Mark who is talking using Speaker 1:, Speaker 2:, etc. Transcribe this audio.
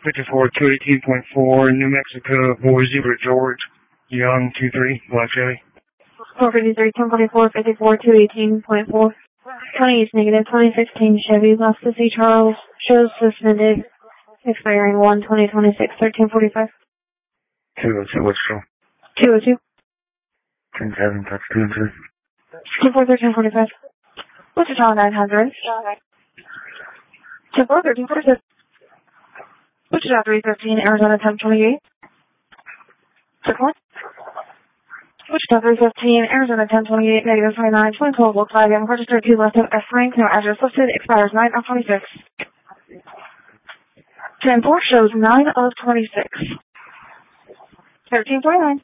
Speaker 1: 54-218.4, New Mexico, Boise, George, Young, 23, Black Chevy.
Speaker 2: 453, 1044, 54-218.4. 20 is negative, 2016 Chevy, lost to C. Charles, shows suspended, expiring 1/2026, 1345.
Speaker 1: 202, what's wrong?
Speaker 2: 202.
Speaker 1: 10-7, touch 2-2.
Speaker 2: 10-4, 1345. Wichita 900. 10-4, 1346. Wichita 315, Arizona 1028. 6-1. Wichita 315, Arizona 1028, negative 29, 2012 Volkswagen, registered 2 left of F rank, no address listed, expires 9/26. 10-4 shows 9/26. 1349.